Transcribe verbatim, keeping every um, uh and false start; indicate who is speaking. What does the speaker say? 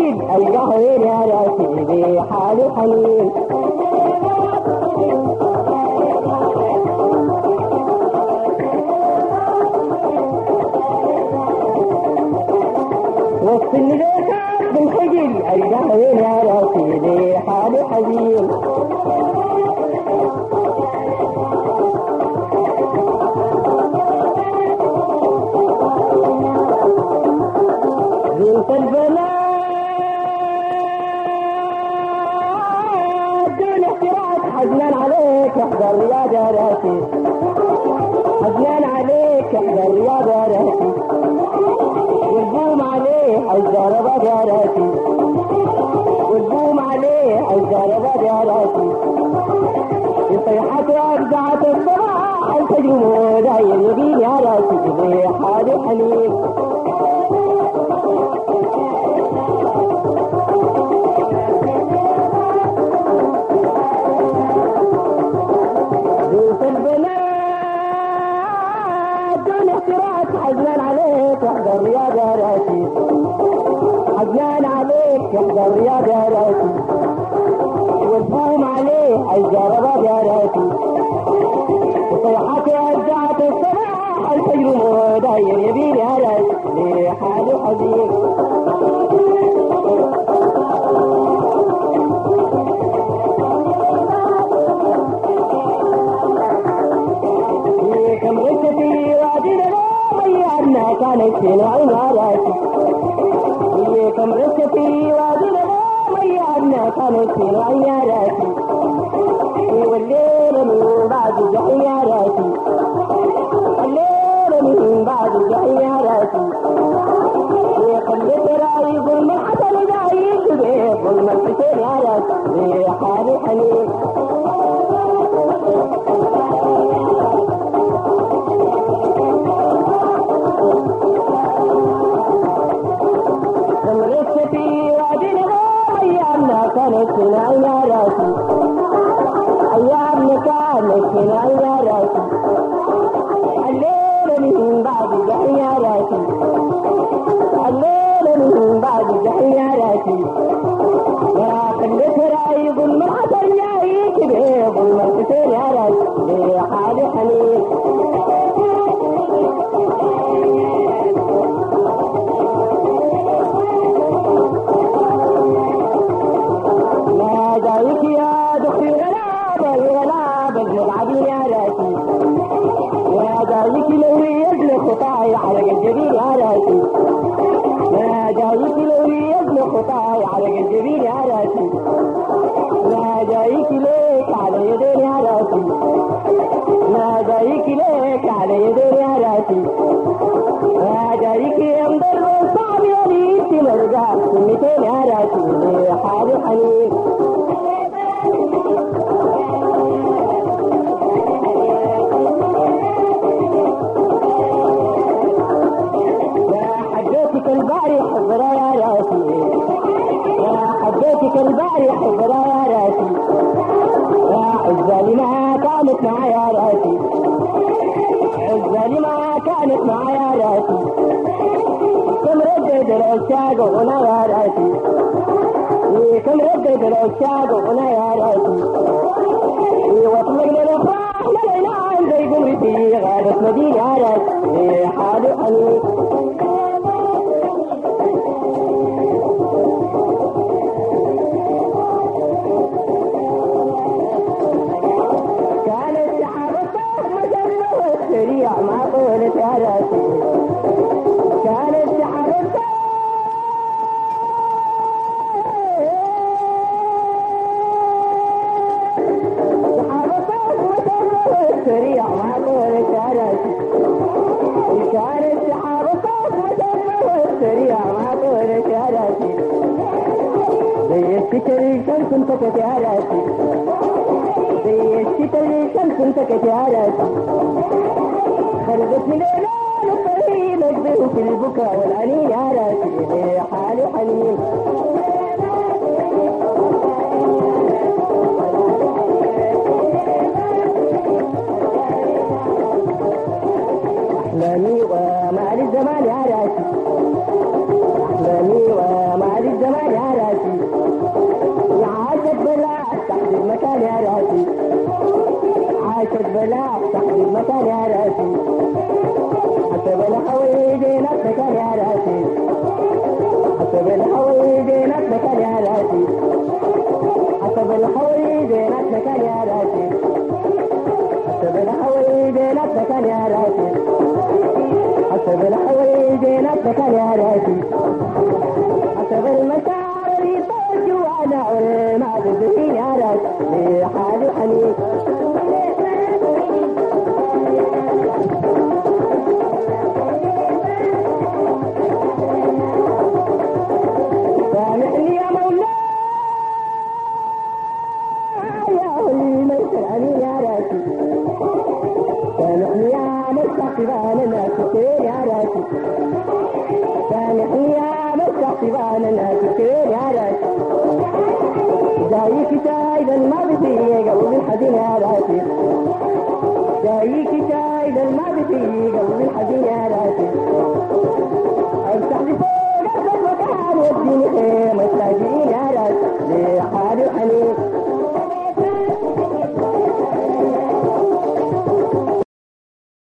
Speaker 1: جديد القهوة يا راسي بحالي حنين. وسط النجاحات بالخجل القهوة يا راسي بحالي حزين. زينة البنات دون احتراز حزنان عليك احضر يا دراسي. حزنان عليك احضر يا دراسي. والبوم عليه الجربة دراسي. والبوم عليه الجربة دراسي. يصيحة وابزعة الصباح الفجر داير يبين يا راسي بحالي حنين. حزنان عليك احضر يا دراسي. حزنان عليك احضر يا دراسي. والبوم عليه الجربة دراسي. وصيحتي أرجعت الصباح الفجر داير يبين يا راسي حالي حزين. كم غشتي وادي كانت سنعين راسي. هي كم رشتي وادنا ميادنا كانت سنعين راسي. والليل من بعد جحيا راسي. الليل من بعد جحيا راسي. خليت راي ظلم حتى لداعي جبه ظلم الحسين يا راسي حالي حنين. كانت سنعين راسي. أيامنا كانت سنعين راسي. الليل من بعد جحيا راسي. الليل من بعد جحيا راسي. يا خليت راي ظلم الحسن جاي كبير ظلم الحسين يا راسي حالي حنين. جايك يا دخي غلابة الغلابة الملعبين يا راسي. يا جايك لو يزن خطاي على الجبين يا راسي. يا جايك لو يزن خطاي على الجبين يا راسي. يا جايك ليك على يدين يا راسي. يا جايك ليك على يدين يا راسي. يا جايك يا مدرب صعب يا ريت نرجع سنتين يا راسي حالي حنين. البارح حضرا يا راسي. يا حبيتك البارح حضرا يا راسي. يا عزالي ما كانت معي يا راسي. عزالي ما كانت معي يا راسي. كم ردد العشاق هنا يا راسي. كم ردد العشاق هنا يا راسي. واطلقنا الافراح للعنان زي قمرتي غابت مدينة يا راسي حالي حنين. ما قولت يا راسي. كانت سحابة سحابة وتمر سريع ما قولت يا راسي. كانت سحابة وتمر سريع ما قولت يا راسي. زي الشتري شمس انتكت يا راسي. زي الشتري شمس انتكت يا راسي. خرجت من الإعلان الطريق نجده في البكاء والأنين يا راسي حالي حنين. أحلامي ومال الزمان يا راسي. أحلامي ومال الزمان يا حسب لا تحديد مكان يا راسي حسب الحوي دينك مكان يا راسي حسب الحوي دينك مكان يا راسي حسب الحوي دينك مكان يا راسي حسب الحوي دينك مكان يا راسي حسب الحوي دينك مكان يا راسي حسب المشاعر يطوج وانا ما تدري يا راسي حالي حنين سامحني يا مولاي يا الملك الامين يا راسي سامحني يا مستقبل الناس كثير يا راسي سامحني يا مستقبل الناس كثير يا راسي جايك جايدا ما بدي قلبي الحزين يا راسي جايك جايدا ما بدي قلبي الحزين يا راسي افتح لي فوق المكان وديني خير محتاجين يا راسي لحالي وحنين